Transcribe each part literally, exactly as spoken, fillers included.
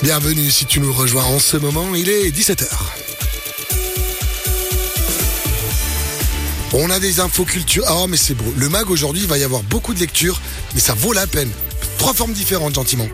Bienvenue si tu nous rejoins en ce moment, il est dix-sept heures. On a des infos culture. Oh mais c'est beau. Le mag aujourd'hui, il va y avoir beaucoup de lectures, mais ça vaut la peine. Trois formes différentes, gentiment.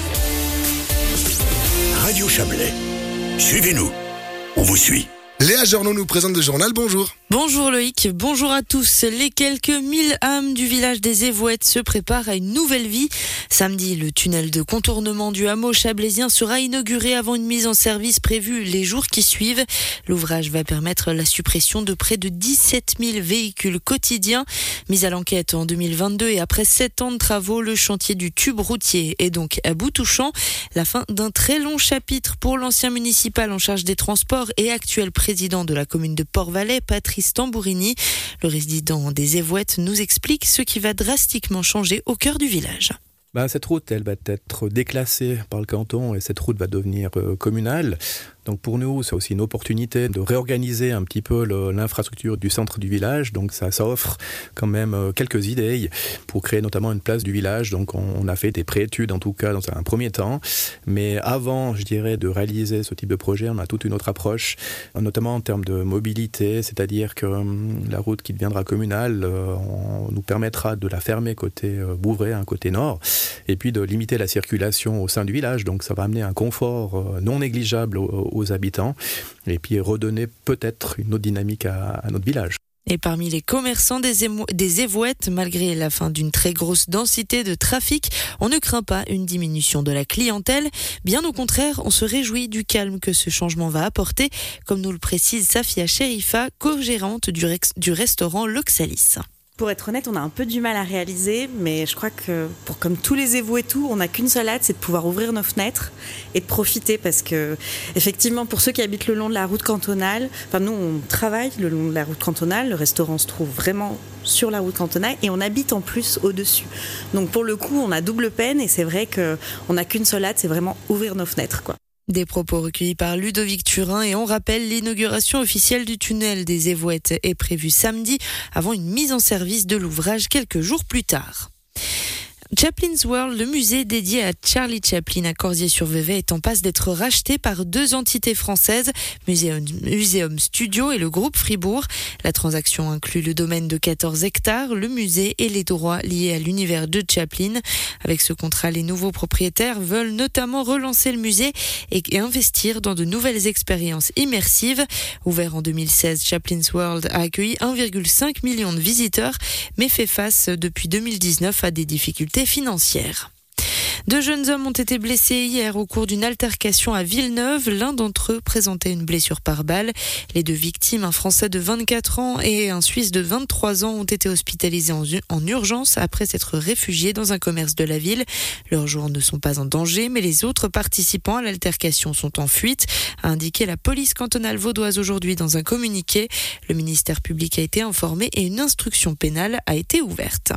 Radio Chablais. Suivez-nous. On vous suit. Léa Journeau nous présente le journal, bonjour. Bonjour Loïc, bonjour à tous. Les quelques mille âmes du village des Évouettes se préparent à une nouvelle vie. Samedi, le tunnel de contournement du hameau chablaisien sera inauguré avant une mise en service prévue les jours qui suivent. L'ouvrage va permettre la suppression de près de dix-sept mille véhicules quotidiens. Mis à l'enquête en deux mille vingt-deux et après sept ans de travaux, le chantier du tube routier est donc à bout touchant. La fin d'un très long chapitre pour l'ancien municipal en charge des transports et actuel président de la commune de Port-Valais, Patrice Tambourini. Le résident des Évouettes nous explique ce qui va drastiquement changer au cœur du village. Ben, cette route, elle va être déclassée par le canton et cette route va devenir euh, communale. Donc pour nous, c'est aussi une opportunité de réorganiser un petit peu le, l'infrastructure du centre du village. Donc ça, ça offre quand même euh, quelques idées pour créer notamment une place du village. Donc on, on a fait des préétudes en tout cas dans un premier temps. Mais avant, je dirais, de réaliser ce type de projet, on a toute une autre approche, notamment en termes de mobilité. C'est-à-dire que hum, la route qui deviendra communale, euh, on nous permettra de la fermer côté euh, Bouvray, un côté nord, et puis de limiter la circulation au sein du village. Donc ça va amener un confort euh, non négligeable aux, aux habitants et puis redonner peut-être une autre dynamique à, à notre village. Et parmi les commerçants des, émo- des Évouettes, malgré la fin d'une très grosse densité de trafic, on ne craint pas une diminution de la clientèle. Bien au contraire, on se réjouit du calme que ce changement va apporter, comme nous le précise Safia Cherifa, co-gérante du, rex- du restaurant l'Oxalis. Pour être honnête, on a un peu du mal à réaliser, mais je crois que pour comme tous les évous et tout, on n'a qu'une seule hâte, c'est de pouvoir ouvrir nos fenêtres et de profiter, parce que effectivement, pour ceux qui habitent le long de la route cantonale, enfin nous on travaille le long de la route cantonale, le restaurant se trouve vraiment sur la route cantonale et on habite en plus au-dessus. Donc pour le coup, on a double peine et c'est vrai que on n'a qu'une seule hâte, c'est vraiment ouvrir nos fenêtres, quoi. Des propos recueillis par Ludovic Turin et on rappelle l'inauguration officielle du tunnel des Évouettes est prévue samedi avant une mise en service de l'ouvrage quelques jours plus tard. Chaplin's World, le musée dédié à Charlie Chaplin à Corzier-sur-Vevey, est en passe d'être racheté par deux entités françaises, Muséum, Muséum Studio et le groupe Fribourg. La transaction inclut le domaine de quatorze hectares, le musée et les droits liés à l'univers de Chaplin. Avec ce contrat, les nouveaux propriétaires veulent notamment relancer le musée et investir dans de nouvelles expériences immersives. Ouvert en deux mille seize, Chaplin's World a accueilli un virgule cinq million de visiteurs, mais fait face depuis deux mille dix-neuf à des difficultés financières. Deux jeunes hommes ont été blessés hier au cours d'une altercation à Villeneuve. L'un d'entre eux présentait une blessure par balle. Les deux victimes, un Français de vingt-quatre ans et un Suisse de vingt-trois ans, ont été hospitalisés en, en urgence après s'être réfugiés dans un commerce de la ville. Leurs jours ne sont pas en danger, mais les autres participants à l'altercation sont en fuite, a indiqué la police cantonale vaudoise aujourd'hui dans un communiqué. Le ministère public a été informé et une instruction pénale a été ouverte.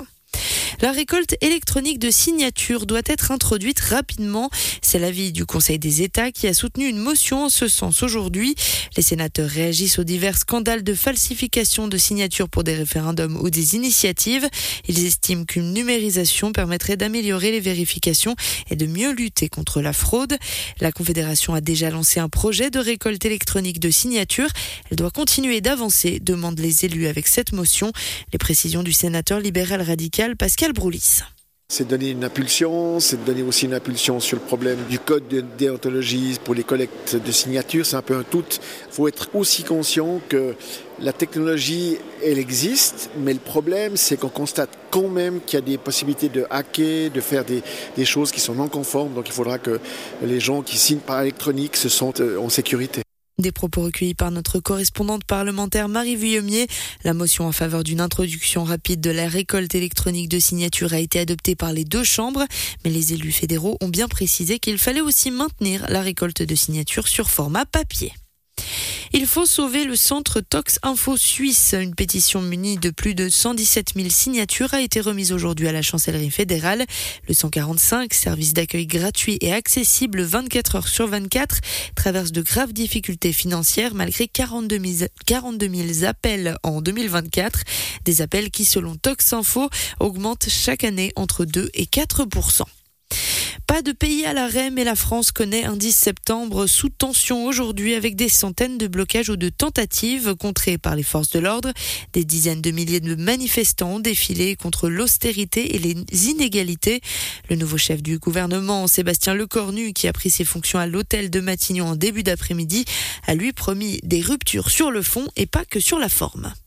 La récolte électronique de signatures doit être introduite rapidement. C'est l'avis du Conseil des États qui a soutenu une motion en ce sens aujourd'hui. Les sénateurs réagissent aux divers scandales de falsification de signatures pour des référendums ou des initiatives. Ils estiment qu'une numérisation permettrait d'améliorer les vérifications et de mieux lutter contre la fraude. La Confédération a déjà lancé un projet de récolte électronique de signatures. Elle doit continuer d'avancer, demandent les élus avec cette motion. Les précisions du sénateur libéral radical Pascal Broulis. C'est donner une impulsion, c'est donner aussi une impulsion sur le problème du code de déontologie pour les collectes de signatures. C'est un peu un tout. Il faut être aussi conscient que la technologie, elle existe, mais le problème, c'est qu'on constate quand même qu'il y a des possibilités de hacker, de faire des, des choses qui sont non conformes. Donc il faudra que les gens qui signent par électronique se sentent en sécurité. Des propos recueillis par notre correspondante parlementaire Marie Vuillemier. La motion en faveur d'une introduction rapide de la récolte électronique de signatures a été adoptée par les deux chambres, mais les élus fédéraux ont bien précisé qu'il fallait aussi maintenir la récolte de signatures sur format papier. Il faut sauver le centre Tox Info Suisse. Une pétition munie de plus de cent dix-sept mille signatures a été remise aujourd'hui à la chancellerie fédérale. Le cent quarante-cinq, service d'accueil gratuit et accessible vingt-quatre heures sur vingt-quatre, traverse de graves difficultés financières malgré quarante-deux mille appels en deux mille vingt-quatre. Des appels qui, selon Tox Info, augmentent chaque année entre deux et quatre pour cent. Pas de pays à l'arrêt, mais la France connaît un dix septembre sous tension aujourd'hui avec des centaines de blocages ou de tentatives contrées par les forces de l'ordre. Des dizaines de milliers de manifestants ont défilé contre l'austérité et les inégalités. Le nouveau chef du gouvernement, Sébastien Lecornu, qui a pris ses fonctions à l'hôtel de Matignon en début d'après-midi, a lui promis des ruptures sur le fond et pas que sur la forme.